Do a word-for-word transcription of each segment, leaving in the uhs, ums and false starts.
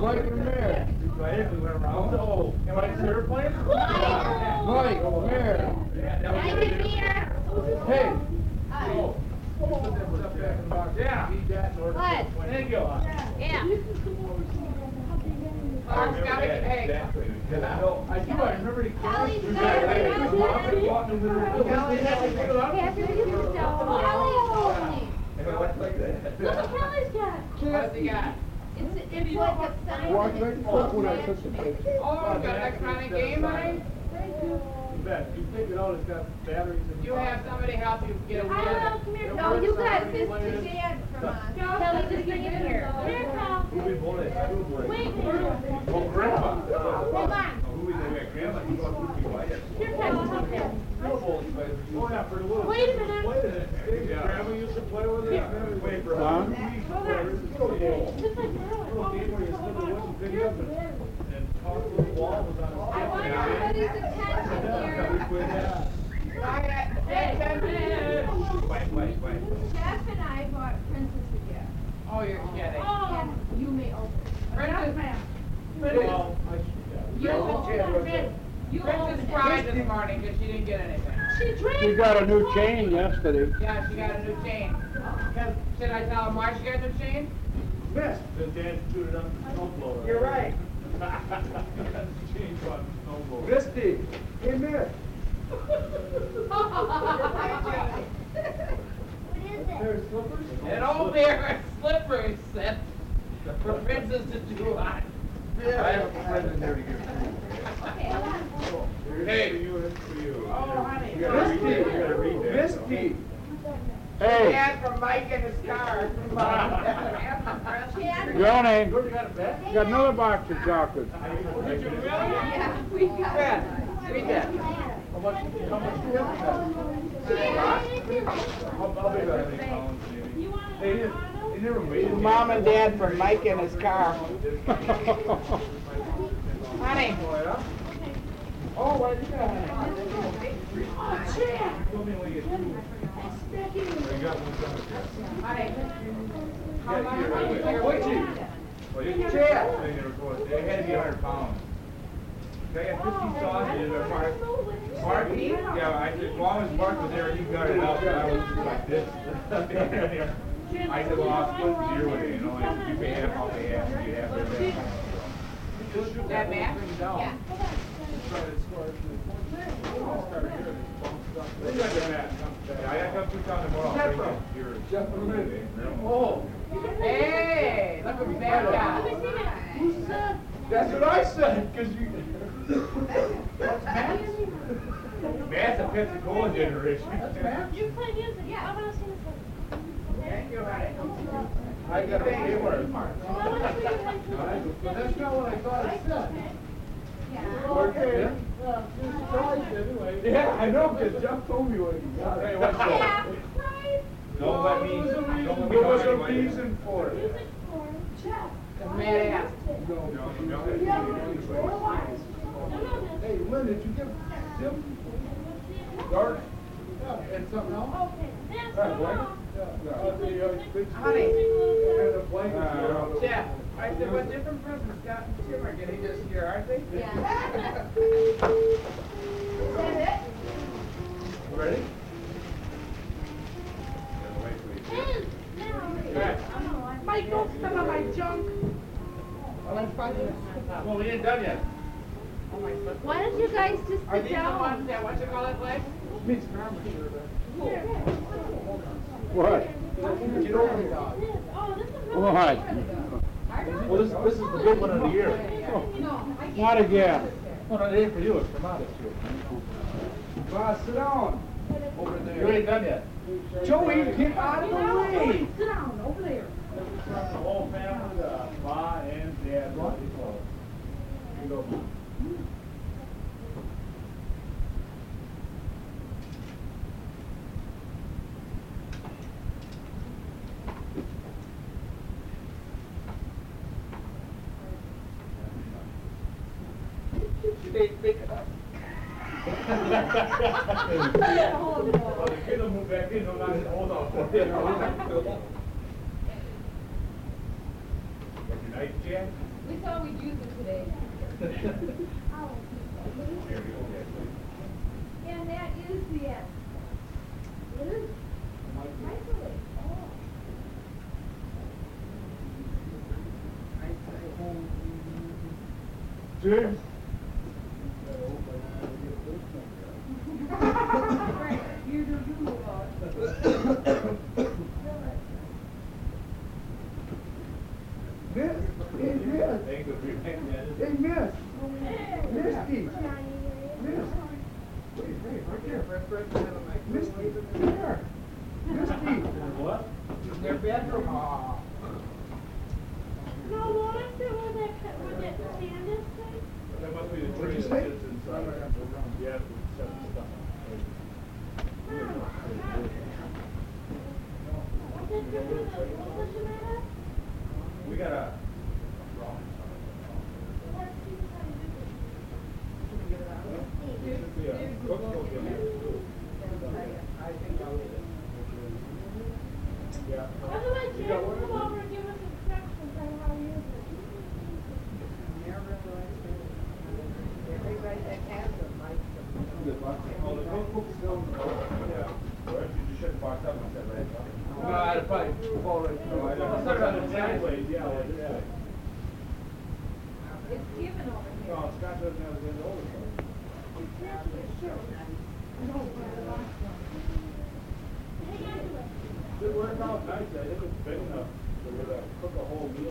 Mike and Mary. Right, we went around. Oh, am I sir playing? Mike, Mary. Mike and Mary. Hey. Oh. Yeah. What? Thank you. Yeah. Oh, exactly. No, I do, I remember he Kelly's came. got it. Kelly had to pick it up. Kelly's opening. Like that. Look what Kelly's got. What's he got? It's, it's like a sign. Watch back and forth when I took the picture. Oh, you got an electronic game on it? You bet. You take it out, it's got batteries and. You have somebody help you get a I don't know, wheel? come here. No, you got this to dad from us. Kelly, just bring it here. Here, Cal. Who we born at? Who was Wait, Oh, grandpa. hold on. Who we got? Grandma. He got who we got. Here, Cal, come here. Oh, yeah, for the little. Wait a minute. Wait a minute. Grandma used to play with it. Wait for Huh? Hold on. Just like Little game where you slip the woods and pick it up and, and toss the wall was on a I want everybody's attention here. Hey, ten minutes. Wait, wait, wait. Jeff and I bought Princess a gift. Oh, you're kidding. Oh. You may open it. Princess, Well, I should, You open it. You open Princess it. cried this morning because she didn't get anything. She drank. She got a new chain yesterday. Yeah, she got a new chain. Should I tell her why she got a new chain? Yes. The dad screwed it on the snow blower. You're right. Change on the snow blower. Misty, hey, Miss. There's slippers? An old pair of slippers set for Princess to do on. I have a friend in there to give it Okay, hold on. to you. Hey, for you, it's for you. Oh, honey. You gotta read that, you gotta read that. Misty. Hey, Dad from Mike in his car. your name. You got a bet? You got another box of chocolates. Did you really? Yeah, we got Dad, read that. How much, how much do you have? I'll, I'll be back in Collins, maybe. They didn't, they never made it. Mom and Dad from Mike in his car. Honey. Oh, what did you got? Tell me when you get through. You got one coming. Honey. Yeah, here, right away. What you? Well, you Chad. They never told us. They had to be a hundred pounds. I got fifty sausages or Mark. Mark? Yeah, I, as long as Mark was there, he got it up, and I was just like this. I said, well, I'll split your way, you know, and you pay half, I'll pay half, and you have everything. That map? Yeah. They got the map. Yeah, I got to come through town tomorrow. I'll bring you your- Jeff from Misty. Oh, Hey, look at that guy. that's what I said, because you. That's Matt? Matt's a Pensacola generation. You play music. Yeah. I'm gonna sing this Thank you, honey. I got a paper. one. But that's not what I thought it said. Yeah. Okay. Well, you're surprised anyway. Yeah, I know, because Jeff told me what he got. Hey, what's Yeah. that? Right. Don't let me, don't let me There know was a anyway. reason for it. Music for Jeff. Mad ass. No, no, no. Hey, Lynn, did you give Tim Dark. yeah, and something else? Okay. That's Right, blanket? all. Yeah, yeah. Uh, the, uh, big- Honey. And a blanket. Uh, Jeff, I said, what different presents Scott and Tim are getting this year, aren't they? Yeah. Ready? Mike, don't step on my junk. Well, we ain't done yet. Why don't you guys just Are sit these the down? ones that, what you call it, Blake? Meets armature, but- What? Get over here. Oh, this is really What? Well, this, this is the big one of the year. Not again. No, no, it ain't for you, it's for mine this year. Boss, sit down. Over there. You ain't done yet. Joey, get out of the way. Sit down, over there. The whole family, uh, Ma and Dad, brought these clothes. Here you go, Ma. They pick it up. Well, the kid will move back in, don't knock it, hold on. Got your knife, Jack? We thought we'd use it today. And that is the end. It is. Microwave. Oh. James? You do you about Miss, hey, miss, hey, miss, Misty, miss, wait, wait, right there, Misty, there, Misty. What? Their bedroom. Ah. No, what if it was that, was that Sandus thing? That must be the What'd tree you that say? sits inside. Yeah, it's seven stuff. Was it different than, what was the matter? We got a. What seems kind of different? Yeah, cook will give you. Yeah. Otherwise, Jim will come over and give us instructions on how to use it. Everybody that has them likes them. Oh, the cookbook still, yeah. Well, you just shouldn't box up and say, right? No, I'd probably fall right through. No, I don't. Put it on the sideways, yeah, yeah. It's given over here. No, Scott doesn't have it in the old one. Should work out nice, I think it's big enough to uh, cook a whole meal.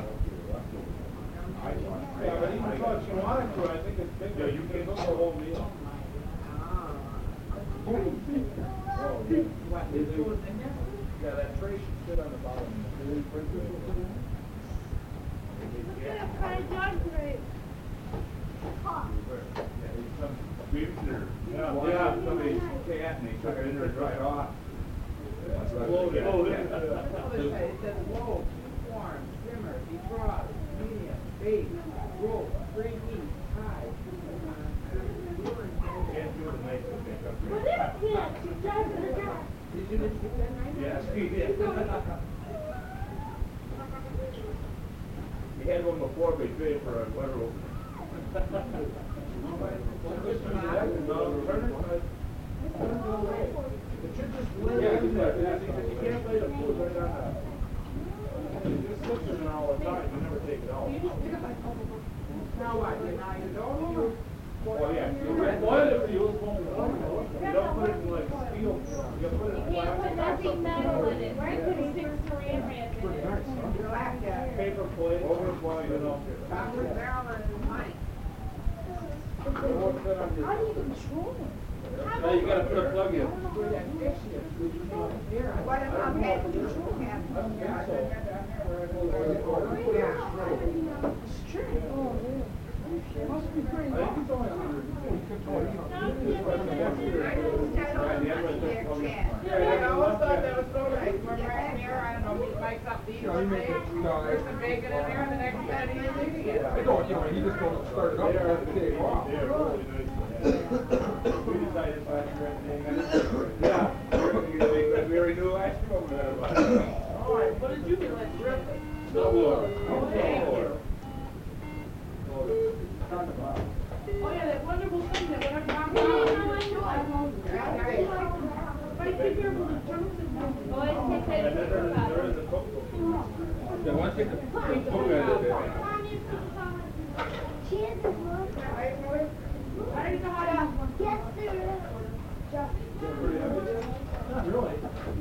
Yeah, but even though if you wanted to, I think it's big. Yeah, you can cook a whole meal. Oh, yeah. What, is it in there? Yeah, that tray should sit on the bottom. Look at a fried dog tray. Some babysitter, yeah, yeah, somebody's cat and they took it in there and dried off. Loaded. Other side, it says low, warm, simmer, defrost, medium, bake, roll, green meat, high. Can't do it nice and make up. What is it? She's driving the car. Did you just get that right? Yes, he did. He had one before, but he traded for a letter opener. It should just lay Yeah, in there, yeah. because you can't lay the food right on that. It just sits in there all the time, you never take it out. Now what, you now you don't use. Well, yeah, you can boil it for you, it won't be long, though. You don't put it in like steel, you put it in You can't put plastic. nothing metal in it. We're putting six saran wrap in Pretty it. nice, huh? You like that? Paper plate, overflow, you know. Dr. Marilyn and Mike. It won't fit on your- How do you control it? Now you gotta put a plug in. Where that fish is. What about that? You have, yeah, I think that down there where it is. Yeah. Oh, really? Must be pretty. I think it's only a hundred. Yeah, I always thought that was so nice, when we're in there, I don't know, meat Mike's up to eat Yeah, you one make day, it- no, there's some bacon in there, and the next minute he's eating it. I don't, you know, you just don't start it up and let it take off. They're really nice. We decided last year, everything. Yeah, we already knew last year over there about it. All right, what did you do, like, rip it? Snowblower. Oh, thank you. Talk about it. Oh, yeah, that wonderful thing that whatever. Yeah, I know, I know. But I think there was a germs in there. Oh, I think And then that's. there's, there is a cookbook. Yeah, once you get the book out of there. She has a book. I don't know how to. Yes, there is. Not really.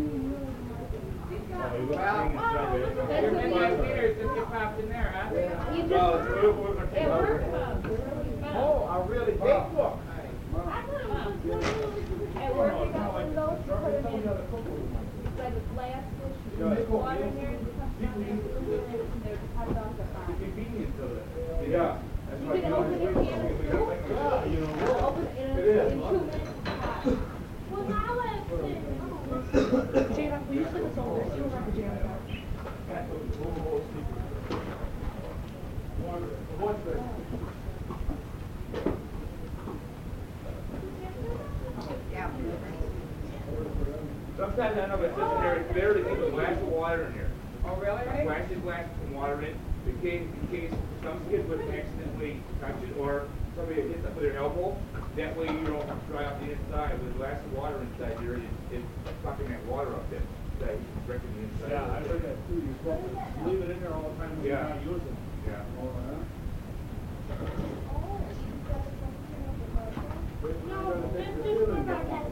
Oh, he was Well, thinking it's not bad. That's Your what midnight we- meters just get popped in there, huh? You just. Well, it's- we're- we're gonna take It it out. works. Oh, a really big book. I thought it was just little. At work, we got one of those, you put it in, like a glass dish, you put water in there, and you put it in there, and there's hot dogs at The five. convenience of it. Yeah. That's You why can you open it, always can wait it, till we got things- Yeah, you know. open it in, It is. in two minutes. hot. Well, now it's. Jada, will you send us over there? She'll have a jam jar. What's the? Yeah. Sometimes I know, but it sits in there, it's barely, think a glass of water in here. Oh, really, A Ray? glass of glass of water in it, in case, in case some kid would accidentally touch it, or somebody hits it with their elbow, that way you don't dry up the inside. With glass of water inside there, it, it's sucking that water up there. That you breaking the inside. Yeah, I heard that too. You're supposed to leave it in there all the time when you're Yeah. not using it. Yeah. Oh, huh? No, this is for my dad.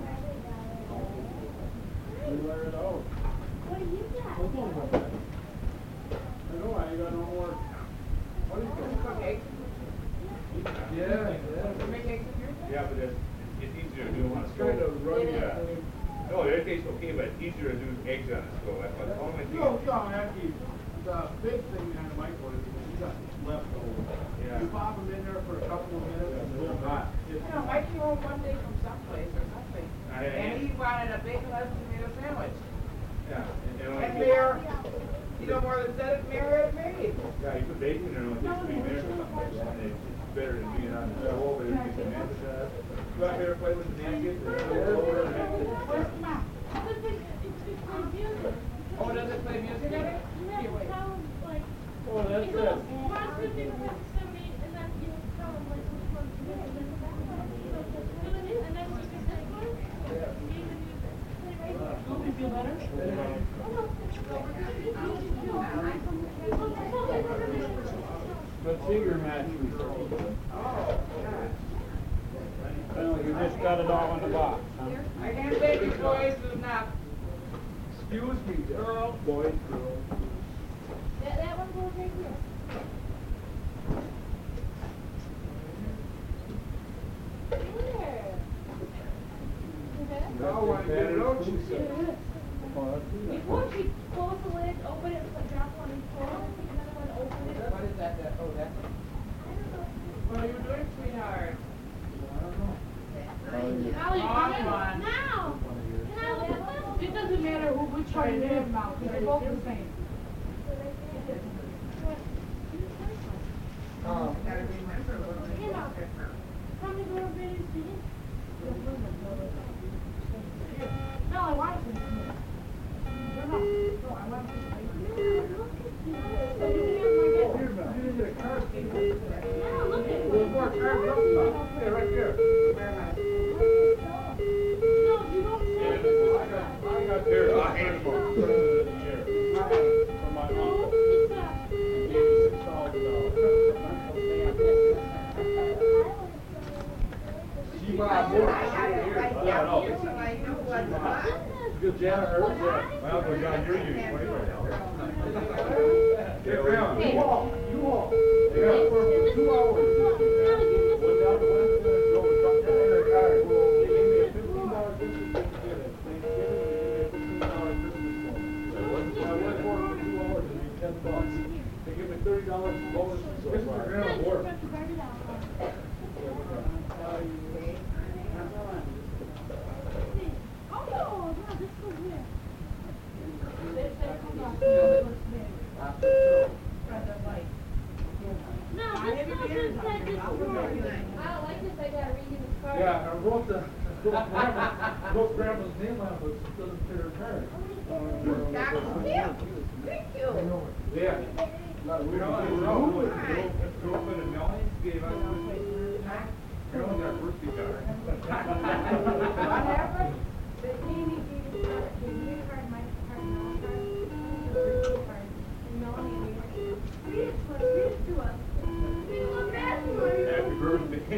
You wear it out. What do you got? What's wrong with that? I know, I ain't got no more. What do you Cook think? eggs. Yeah, yeah. You make eggs in here? Yeah, but it's, it's easier to do on a It's stove. kind of runny. Yeah. No, it tastes okay, but it's easier to do eggs on a stove. That's what all my No, no, actually, the big thing behind the microwave is you got leftovers. Yeah. You pop them in there for a couple of minutes and they're hot. You know, Mike came home one day from someplace or something, I- and he wanted a bacon lettuce tomato sandwich. Yeah. And, and And like, there, you no more than said it, Mary had made. yeah, you put bacon in it, it takes three minutes or something, and it- it's better than being on the stove, but it's just a minute. You want me to play with the napkins? or over and Where's mom? Because it, it's just my music. Oh, does it play music in it? Yeah, Here, it wait. sounds like. Oh, that's it it. goes one, two, three, four, six, seven, eight, and then you tell them like which one's good, and then the back one. So just fill it in, and then you just say, "What?" Name the music. Play right there. Don't you feel better? But figure match we Oh, God. You just got it all in the box, huh? I can't take it, boys, it's enough. Excuse me, girl. Boys, girl. That, that one goes right here. There. Okay. Now I get it out, she said. Before she closed the lid, open it, put drop one in four, and then when open it. What is that, that, oh, that? What are you doing, sweetheart? Ollie, Come come on. in now. Can I look at this? It doesn't matter who, which one it is now, they're both the same. Oh. Gotta remember what we You know, how many more videos do you? No, I want to. No, no, no, I want to. So you can't forget. Here, man, you didn't get a card. Yeah, look at it. There's more cards up top. Yeah, right there. Where am I? No, you don't say this I is got, not. I got there, a handful, put it in the chair. For my uncle. It's a. Six thousand dollars. She bought more. I got it right I down know. here, so I know what's what. Good janitor, yeah. My Uncle John, you're using twenty-five dollars. Get around. You walk, you walk. They got it for two hours. Went down to West End, drove a truck down in their car. They gave me a fifteen dollar Christmas gift at Thanksgiving, they gave me a fifteen dollar Christmas bonus. I went for it for two hours, it made ten bucks. They give me thirty dollars bonus and so far. Grandma work. Oh, no, no, this goes here. This, that comes off. No, this goes inside this drawer. I don't like this, I gotta read you this card. Yeah, I wrote the, wrote grandma, wrote grandma's name on it, but it doesn't fit her card. That was cute. Thank you. Yeah. We don't know. Girlfriend of Melanie's gave us Carolyn got a birthday card. What happened? The Amy gave us, uh, gave me a card, my card, my card, the birthday card, and Melanie gave it. Read it to us, read it to us. Read it to us. Happy birthday.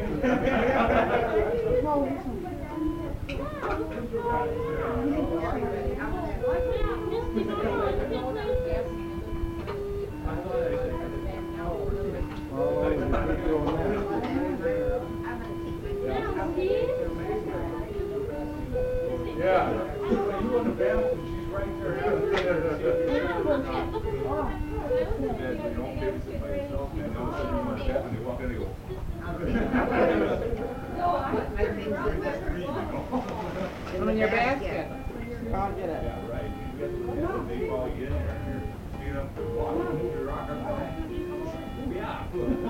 Yeah. You in the bathroom, she's right there. Yeah, you don't babysit by yourself, man. All of a sudden you're in the bathroom, you walk in and you go. Put in your basket. I'll get it. Yeah, right. You get, they call you in there, and you're, you know, to walk, move your rocker. Yeah.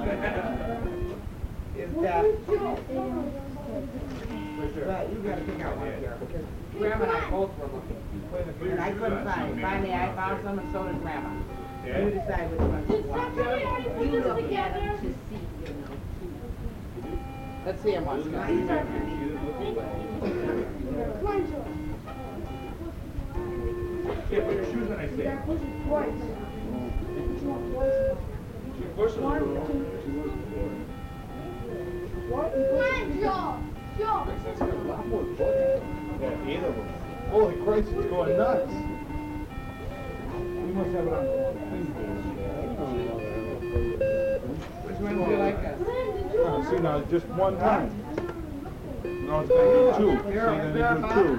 Is that, but you gotta pick out one here, because Grandma and I both were looking. And I couldn't find, finally I found some and so did Grandma. You decide which one you want. Just You put look it at together. them to see, you know. Let's see him once. Come on, Joe. Yeah, put your shoes on, I say. Push it twice. She pushes One, her. two. What? Come on, Joe. Joe. Yeah, eight of them. Holy Christ, it's going nuts. We must have it on. Which one do you like us? Oh, see now, just one time. No, it's gonna be two. See, then you do two.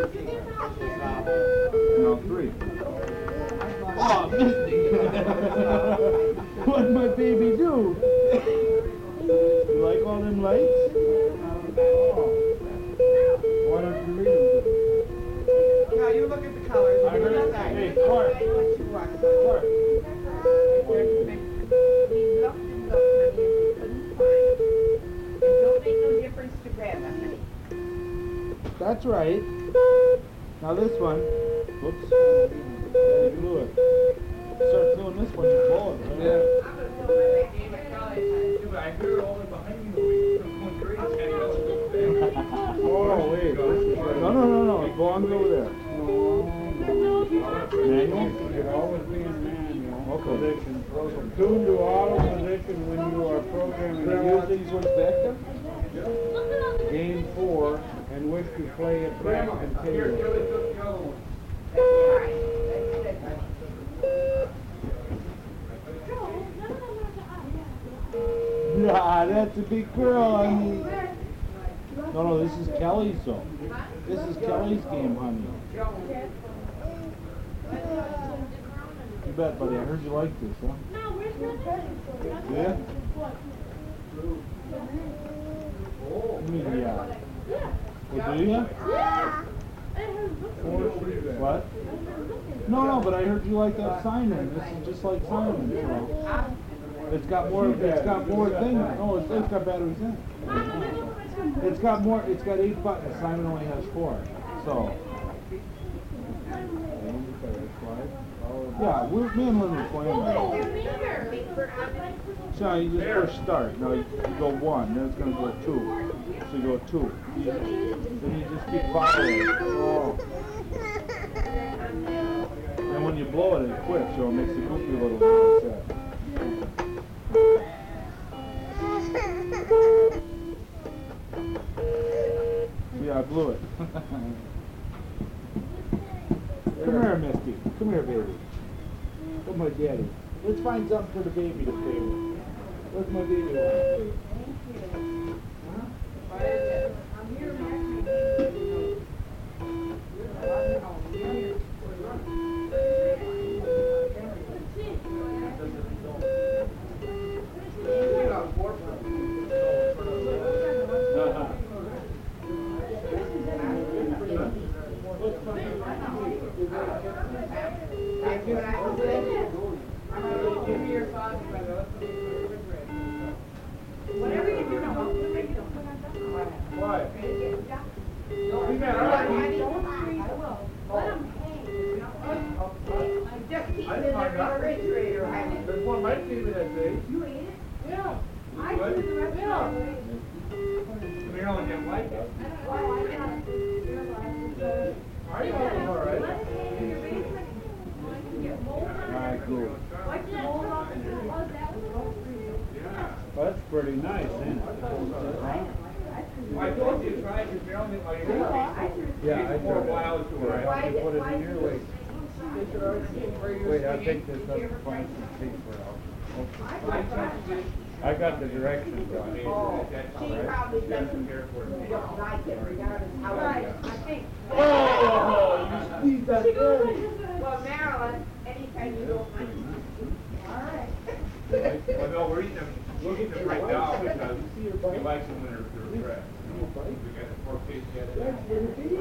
No, three. Oh, missed it. What'd my baby do? You like all them lights? Why don't you read them? No, you look at the colors. I You heard- decide. hey, Clark. Decide what you want. Clark. We looked and looked, honey, and we couldn't find. It don't make no difference to Grandma, honey. That's right. Now this one. Whoops. You blew it. Start doing this one, you blow it. Right? Yeah. I hear all the behind you, the going crazy. Oh, wait. No, no, no, no. It belongs over there. Manual? It always be in manual Okay. position. Tune to auto position when you are programming Use music. these ones back there? Game four and wish to play it back Here, continuously. Kelly took the other one. That's right. That's it. Nah, that's a big girl, honey. No, no, this is Kelly's though. This is Kelly's game, honey. You bet, buddy. I heard you like this, huh? No, where's my Yeah? What do you mean, yeah? Well, do ya? What? No, no, but I heard you like that Simon. This is just like Simon, you know. It's got more, it's got more things. No, it's, it's got batteries in it. It's got more, it's got eight buttons. Simon only has four. So. Yeah, we're, me and Lynn were playing that. So you just push start. Now you, you go one, then it's going to go two. So you go two. You, then you just keep firing. Oh. And when you blow it, it quits, so it makes a goofy little set. Yeah, I blew it. Come here, Misty. Come here, baby. Come my daddy. Let's find something for the baby to play with. What's my baby want to play with? I'm here, whatever you do, I'll put it in. Why? Don't man, all right. I will. Let them hang. Just keep it in the refrigerator, honey. There's one might be that day. You ate it? Yeah. I What? do the rest Yeah. of it. We don't get like it. Oh, I got it. Realize. Are you all right? Let it hang in your basement. You can get mold on it. Alright, cool. Wipe the mold off and do all that. Well, that's pretty nice, isn't it? Well, I told you to try it, because Marilyn didn't like it. Yeah, I For a took while it. to her. Why you put it in here? Wait. Wait, I'll take this up and find some paper out. I got the directions on it. Oh, That's she all right. probably Yeah, doesn't, care for it. you don't like it regardless how. Right, I think. Oh, you squeezed that dirty. Well, Marilyn, anytime you don't mind. All right. Well, no, we're eating them, we're eating them right now because we like them when they're, they're fresh. We got the pork taste yet.